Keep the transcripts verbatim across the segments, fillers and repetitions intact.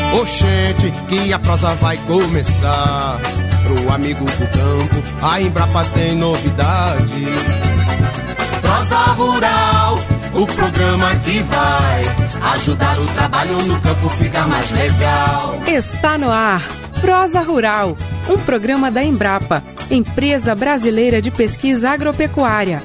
Oxente, que a prosa vai começar. Pro amigo do campo, a Embrapa tem novidade. Prosa Rural, o programa que vai ajudar o trabalho no campo ficar mais legal. Está no ar, Prosa Rural, um programa da Embrapa, Empresa Brasileira de Pesquisa Agropecuária.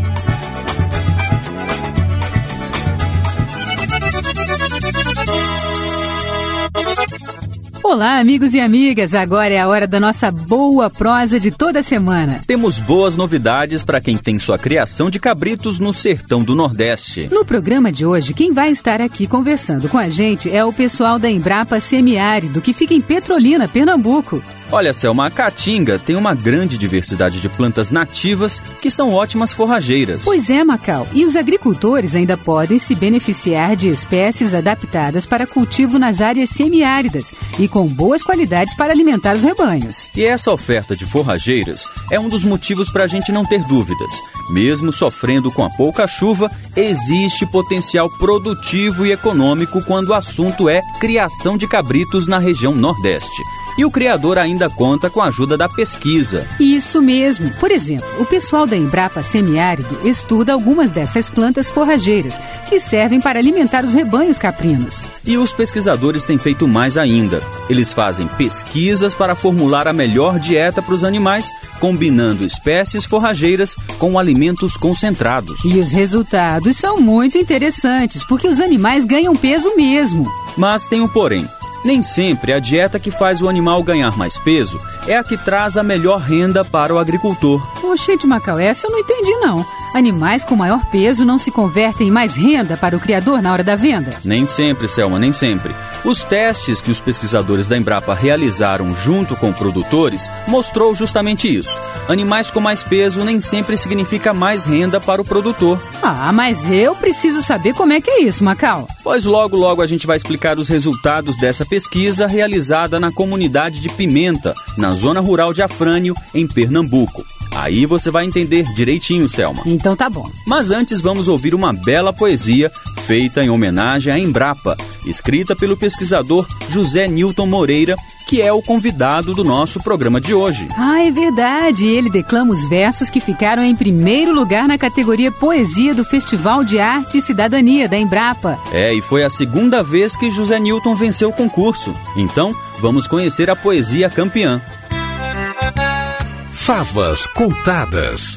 Olá, amigos e amigas, agora é a hora da nossa boa prosa de toda semana. Temos boas novidades para quem tem sua criação de cabritos no sertão do Nordeste. No programa de hoje, quem vai estar aqui conversando com a gente é o pessoal da Embrapa Semiárido, que fica em Petrolina, Pernambuco. Olha, Selma, a Caatinga tem uma grande diversidade de plantas nativas que são ótimas forrageiras. Pois é, Macau, e os agricultores ainda podem se beneficiar de espécies adaptadas para cultivo nas áreas semiáridas e com boas qualidades para alimentar os rebanhos. E essa oferta de forrageiras é um dos motivos para a gente não ter dúvidas. Mesmo sofrendo com a pouca chuva, existe potencial produtivo e econômico quando o assunto é criação de cabritos na região Nordeste. E o criador ainda conta com a ajuda da pesquisa. Isso mesmo. Por exemplo, o pessoal da Embrapa Semiárido estuda algumas dessas plantas forrageiras, que servem para alimentar os rebanhos caprinos. E os pesquisadores têm feito mais ainda. Eles fazem pesquisas para formular a melhor dieta para os animais, combinando espécies forrageiras com alimentos concentrados. E os resultados são muito interessantes, porque os animais ganham peso mesmo. Mas tem um porém. Nem sempre a dieta que faz o animal ganhar mais peso é a que traz a melhor renda para o agricultor. Oxente, Macau, essa eu não entendi não. Animais com maior peso não se convertem em mais renda para o criador na hora da venda? Nem sempre, Selma, nem sempre. Os testes que os pesquisadores da Embrapa realizaram junto com produtores mostrou justamente isso. Animais com mais peso nem sempre significa mais renda para o produtor. Ah, mas eu preciso saber como é que é isso, Macau. Pois logo, logo a gente vai explicar os resultados dessa pesquisa realizada na comunidade de Pimenta, na zona rural de Afrânio, em Pernambuco. Aí você vai entender direitinho, Selma. Então tá bom. Mas antes vamos ouvir uma bela poesia feita em homenagem à Embrapa, escrita pelo pesquisador José Nilton Moreira, que é o convidado do nosso programa de hoje. Ah, é verdade. Ele declama os versos que ficaram em primeiro lugar na categoria Poesia do Festival de Arte e Cidadania da Embrapa. É, e foi a segunda vez que José Nilton venceu o concurso. Então, vamos conhecer a poesia campeã. Favas Contadas.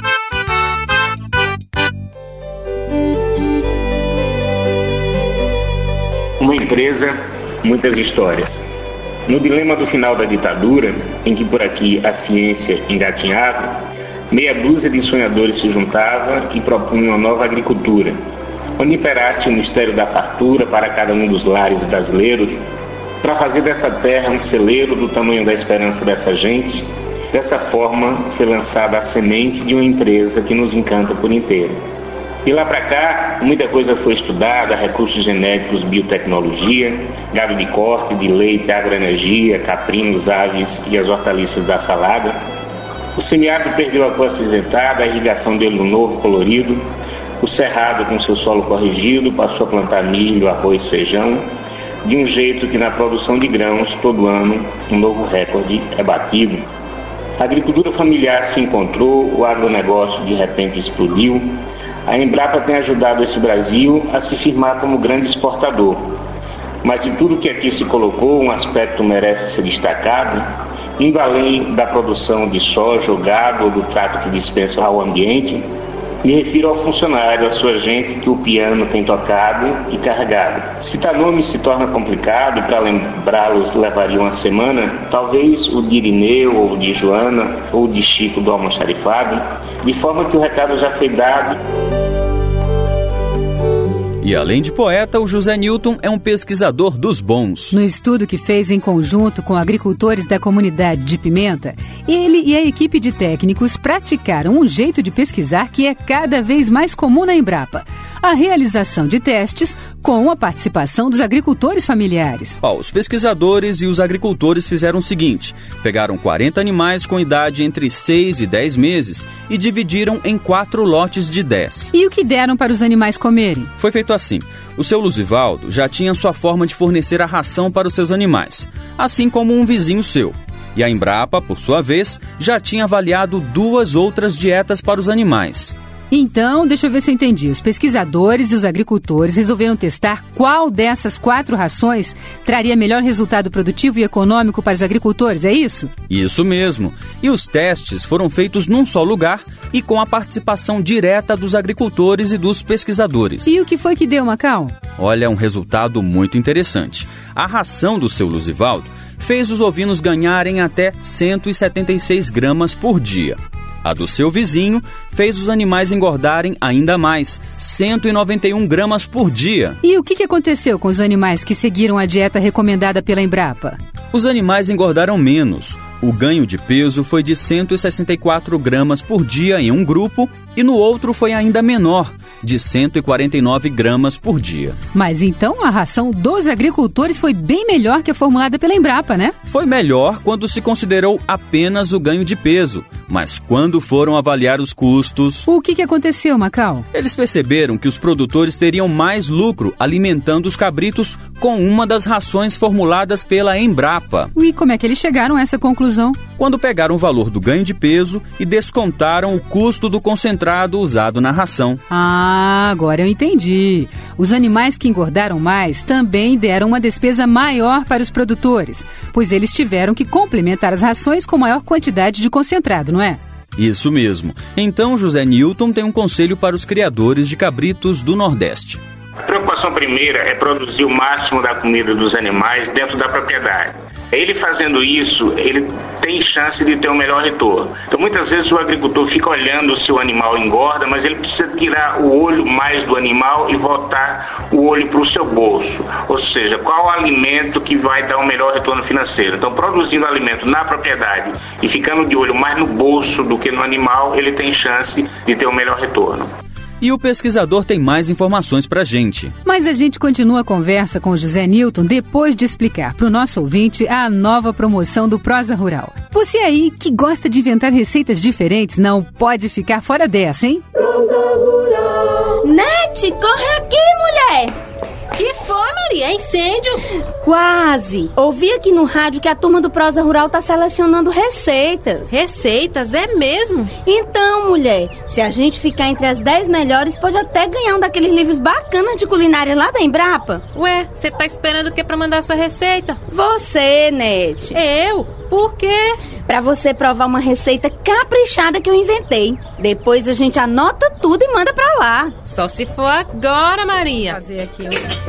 Uma empresa, muitas histórias. No dilema do final da ditadura, em que por aqui a ciência engatinhava, meia dúzia de sonhadores se juntava e propunha uma nova agricultura, onde imperasse o mistério da fartura para cada um dos lares brasileiros, para fazer dessa terra um celeiro do tamanho da esperança dessa gente. Dessa forma, foi lançada a semente de uma empresa que nos encanta por inteiro. E lá para cá, muita coisa foi estudada, recursos genéticos, biotecnologia, gado de corte, de leite, agroenergia, caprinos, aves e as hortaliças da salada. O semiárido perdeu a cor acinzentada, a irrigação dele no novo colorido, o cerrado com seu solo corrigido passou a plantar milho, arroz, feijão, de um jeito que na produção de grãos, todo ano, um novo recorde é batido. A agricultura familiar se encontrou, o agronegócio de repente explodiu. A Embrapa tem ajudado esse Brasil a se firmar como grande exportador. Mas de tudo que aqui se colocou, um aspecto merece ser destacado, indo além da produção de soja, ou gado ou do trato que dispensa ao ambiente. Me refiro ao funcionário, a sua gente que o piano tem tocado e carregado. Citar nomes se torna complicado e para lembrá-los levaria uma semana. Talvez o de Irineu, ou de Joana, ou de Chico do Almoxarifado, de forma que o recado já foi dado. E além de poeta, o José Nilton é um pesquisador dos bons. No estudo que fez em conjunto com agricultores da comunidade de Pimenta, ele e a equipe de técnicos praticaram um jeito de pesquisar que é cada vez mais comum na Embrapa: a realização de testes com a participação dos agricultores familiares. Ó, os pesquisadores e os agricultores fizeram o seguinte: pegaram quarenta animais com idade entre seis e dez meses e dividiram em quatro lotes de dez. E o que deram para os animais comerem? Foi feito feito assim. O seu Luzivaldo já tinha sua forma de fornecer a ração para os seus animais, assim como um vizinho seu. E a Embrapa, por sua vez, já tinha avaliado duas outras dietas para os animais. Então, deixa eu ver se eu entendi. Os pesquisadores e os agricultores resolveram testar qual dessas quatro rações traria melhor resultado produtivo e econômico para os agricultores, é isso? Isso mesmo. E os testes foram feitos num só lugar e com a participação direta dos agricultores e dos pesquisadores. E o que foi que deu, Macau? Olha, um resultado muito interessante. A ração do seu Luzivaldo fez os ovinos ganharem até cento e setenta e seis gramas por dia. A do seu vizinho fez os animais engordarem ainda mais, cento e noventa e um gramas por dia. E o que que aconteceu com os animais que seguiram a dieta recomendada pela Embrapa? Os animais engordaram menos. O ganho de peso foi de cento e sessenta e quatro gramas por dia em um grupo e no outro foi ainda menor, de cento e quarenta e nove gramas por dia. Mas então a ração dos agricultores foi bem melhor que a formulada pela Embrapa, né? Foi melhor quando se considerou apenas o ganho de peso, mas quando foram avaliar os custos... O que que aconteceu, Macau? Eles perceberam que os produtores teriam mais lucro alimentando os cabritos com uma das rações formuladas pela Embrapa. E como é que eles chegaram a essa conclusão? Quando pegaram o valor do ganho de peso e descontaram o custo do concentrado usado na ração. Ah, agora eu entendi. Os animais que engordaram mais também deram uma despesa maior para os produtores, pois eles tiveram que complementar as rações com maior quantidade de concentrado, não é? Isso mesmo. Então, José Newton tem um conselho para os criadores de cabritos do Nordeste. A preocupação primeira é produzir o máximo da comida dos animais dentro da propriedade. Ele fazendo isso, ele tem chance de ter um melhor retorno. Então, muitas vezes o agricultor fica olhando se o animal engorda, mas ele precisa tirar o olho mais do animal e voltar o olho para o seu bolso. Ou seja, qual o alimento que vai dar um melhor retorno financeiro. Então, produzindo alimento na propriedade e ficando de olho mais no bolso do que no animal, ele tem chance de ter um melhor retorno. E o pesquisador tem mais informações pra gente. Mas a gente continua a conversa com o José Newton depois de explicar para o nosso ouvinte a nova promoção do Prosa Rural. Você aí que gosta de inventar receitas diferentes não pode ficar fora dessa, hein? Prosa Rural. Nete, corre aqui, mulher! Que foi, Maria? É incêndio? Quase! Ouvi aqui no rádio que a turma do Prosa Rural tá selecionando receitas. Receitas? É mesmo? Então, mulher, se a gente ficar entre as dez melhores, pode até ganhar um daqueles livros bacanas de culinária lá da Embrapa. Ué, você tá esperando o que pra mandar sua receita? Você, Nete. Eu? Por quê? Pra você provar uma receita caprichada que eu inventei. Depois a gente anota tudo e manda pra lá. Só se for agora, Maria. Fazer aqui.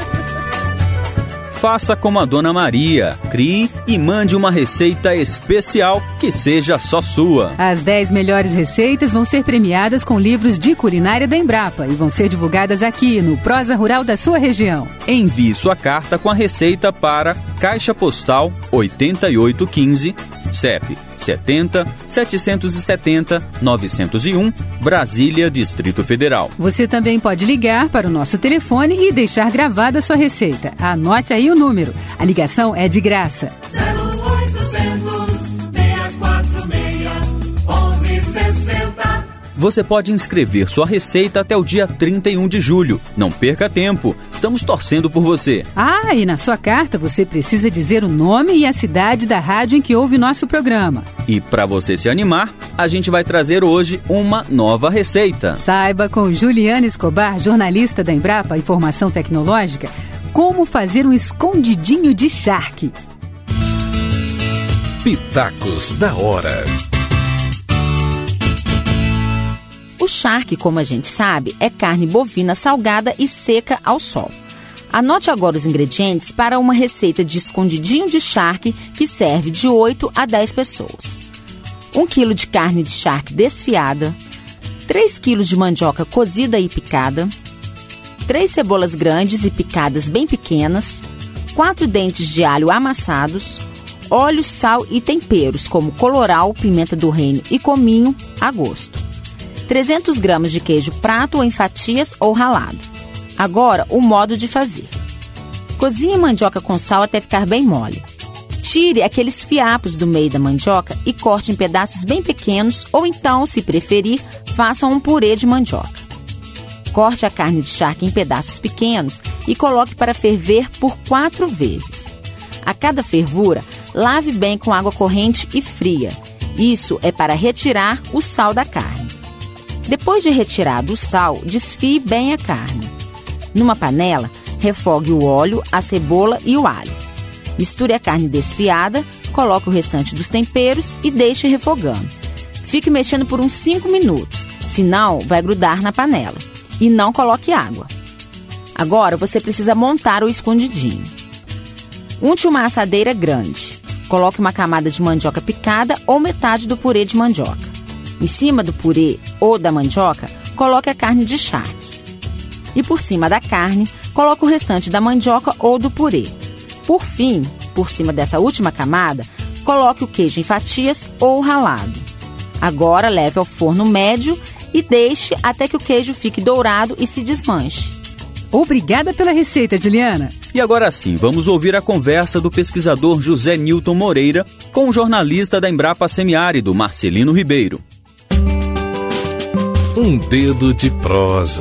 Faça como a Dona Maria. Crie e mande uma receita especial que seja só sua. As dez melhores receitas vão ser premiadas com livros de culinária da Embrapa e vão ser divulgadas aqui no Prosa Rural da sua região. Envie sua carta com a receita para Caixa Postal oitenta e oito quinze, C E P setenta, setecentos e setenta, novecentos e um, Brasília, Distrito Federal. Você também pode ligar para o nosso telefone e deixar gravada a sua receita. Anote aí o número. A ligação é de graça. zero oitocentos, seis quatro seis, onze sessenta. Você pode inscrever sua receita até o dia trinta e um de julho. Não perca tempo. Estamos torcendo por você. Ah, e na sua carta você precisa dizer o nome e a cidade da rádio em que ouve nosso programa. E para você se animar, a gente vai trazer hoje uma nova receita. Saiba com Juliana Escobar, jornalista da Embrapa Informação Tecnológica, como fazer um escondidinho de charque. Pitacos da hora. O charque, como a gente sabe, é carne bovina salgada e seca ao sol. Anote agora os ingredientes para uma receita de escondidinho de charque que serve de oito a dez pessoas. um quilo de carne de charque desfiada, três quilos de mandioca cozida e picada, três cebolas grandes e picadas bem pequenas, quatro dentes de alho amassados, óleo, sal e temperos como colorau, pimenta do reino e cominho a gosto. trezentos gramas de queijo prato ou em fatias ou ralado. Agora, o modo de fazer. Cozinhe a mandioca com sal até ficar bem mole. Tire aqueles fiapos do meio da mandioca e corte em pedaços bem pequenos ou então, se preferir, faça um purê de mandioca. Corte a carne de charque em pedaços pequenos e coloque para ferver por quatro vezes. A cada fervura, lave bem com água corrente e fria. Isso é para retirar o sal da carne. Depois de retirado o sal, desfie bem a carne. Numa panela, refogue o óleo, a cebola e o alho. Misture a carne desfiada, coloque o restante dos temperos e deixe refogando. Fique mexendo por uns cinco minutos, senão vai grudar na panela. E não coloque água. Agora você precisa montar o escondidinho. Unte uma assadeira grande. Coloque uma camada de mandioca picada ou metade do purê de mandioca. Em cima do purê ou da mandioca, coloque a carne de charque. E por cima da carne, coloque o restante da mandioca ou do purê. Por fim, por cima dessa última camada, coloque o queijo em fatias ou ralado. Agora leve ao forno médio e deixe até que o queijo fique dourado e se desmanche. Obrigada pela receita, Juliana. E agora sim, vamos ouvir a conversa do pesquisador José Nilton Moreira com o jornalista da Embrapa Semiárido, Marcelino Ribeiro. Um dedo de prosa.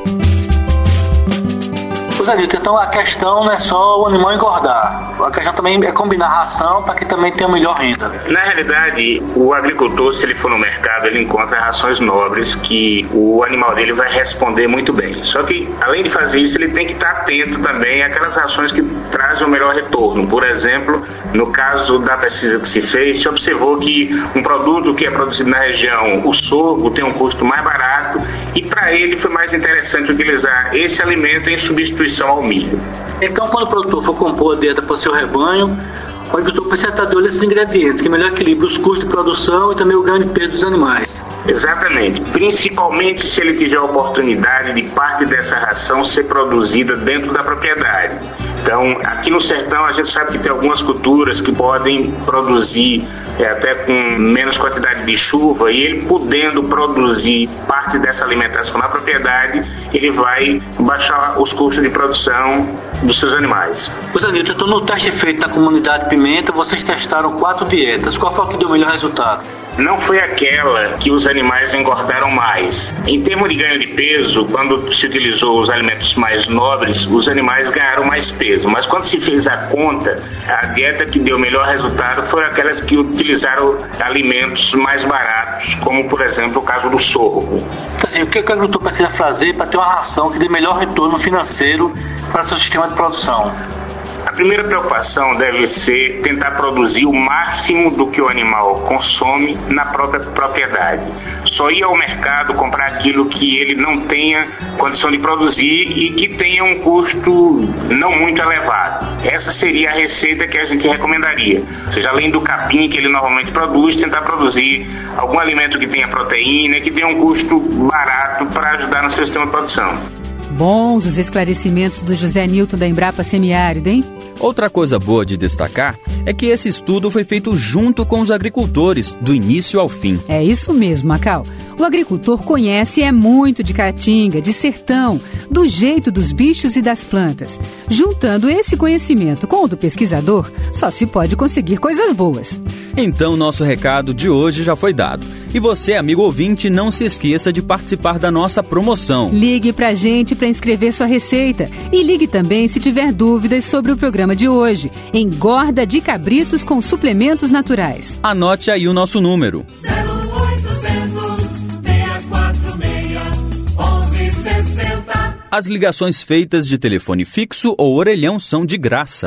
Então a questão não é só o animal engordar. A questão também é combinar a ração para que também tenha melhor renda. Na realidade, o agricultor, se ele for no mercado, ele encontra rações nobres que o animal dele vai responder muito bem. Só que, além de fazer isso, ele tem que estar atento também àquelas rações que trazem o melhor retorno. Por exemplo, no caso da pesquisa que se fez, se observou que um produto que é produzido na região, o sorgo, tem um custo mais barato e para ele foi mais interessante utilizar esse alimento em substituição ao milho. Então, quando o produtor for compor a dieta para o seu rebanho, o agricultor precisa estar de olho nesses ingredientes, que melhor equilibra os custos de produção e também o ganho de peso dos animais. Exatamente, principalmente se ele tiver a oportunidade de parte dessa ração ser produzida dentro da propriedade. Então, aqui no sertão a gente sabe que tem algumas culturas que podem produzir é, até com menos quantidade de chuva, e ele podendo produzir parte dessa alimentação na propriedade, ele vai baixar os custos de produção dos seus animais. Pois, Anilton, então no teste feito na comunidade Pimenta, vocês testaram quatro dietas. Qual foi o que deu o melhor resultado? Não foi aquela que os animais engordaram mais. Em termos de ganho de peso, quando se utilizou os alimentos mais nobres, os animais ganharam mais peso. Mas quando se fez a conta, a dieta que deu o melhor resultado foi aquelas que utilizaram alimentos mais baratos, como, por exemplo, o caso do sorgo. Então, assim, o que o agricultor precisa fazer para ter uma ração que dê melhor retorno financeiro para seu sistema de produção? A primeira preocupação deve ser tentar produzir o máximo do que o animal consome na própria propriedade. Só ir ao mercado comprar aquilo que ele não tenha condição de produzir e que tenha um custo não muito elevado. Essa seria a receita que a gente recomendaria. Ou seja, além do capim que ele normalmente produz, tentar produzir algum alimento que tenha proteína e que tenha um custo barato para ajudar no seu sistema de produção. Bons os esclarecimentos do José Nilton da Embrapa Semiárido, hein? Outra coisa boa de destacar é que esse estudo foi feito junto com os agricultores, do início ao fim. É isso mesmo, Macau. O agricultor conhece é muito de caatinga, de sertão, do jeito dos bichos e das plantas. Juntando esse conhecimento com o do pesquisador, só se pode conseguir coisas boas. Então, nosso recado de hoje já foi dado. E você, amigo ouvinte, não se esqueça de participar da nossa promoção. Ligue pra gente para inscrever sua receita. E ligue também se tiver dúvidas sobre o programa de hoje. Engorda de cabritos com suplementos naturais. Anote aí o nosso número. zero oitocentos, seis quatro seis, onze sessenta. As ligações feitas de telefone fixo ou orelhão são de graça.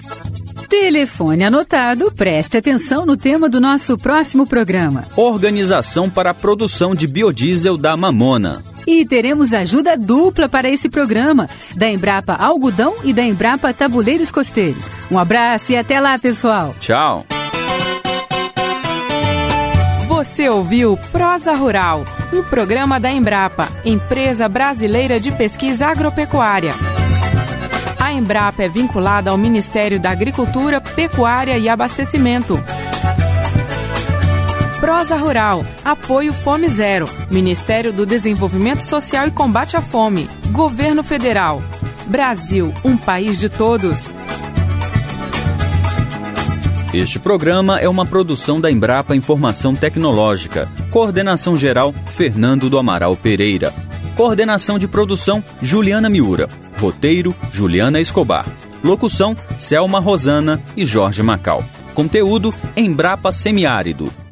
Telefone anotado, preste atenção no tema do nosso próximo programa. Organização para a produção de biodiesel da Mamona. E teremos ajuda dupla para esse programa, da Embrapa Algodão e da Embrapa Tabuleiros Costeiros. Um abraço e até lá, pessoal. Tchau. Você ouviu Prosa Rural, um programa da Embrapa, Empresa Brasileira de Pesquisa Agropecuária. A Embrapa é vinculada ao Ministério da Agricultura, Pecuária e Abastecimento. Prosa Rural, apoio Fome Zero, Ministério do Desenvolvimento Social e Combate à Fome, Governo Federal. Brasil, um país de todos. Este programa é uma produção da Embrapa Informação Tecnológica. Coordenação geral, Fernando do Amaral Pereira. Coordenação de produção, Juliana Miura. Roteiro, Juliana Escobar. Locução, Selma Rosana e Jorge Macau. Conteúdo, Embrapa Semiárido.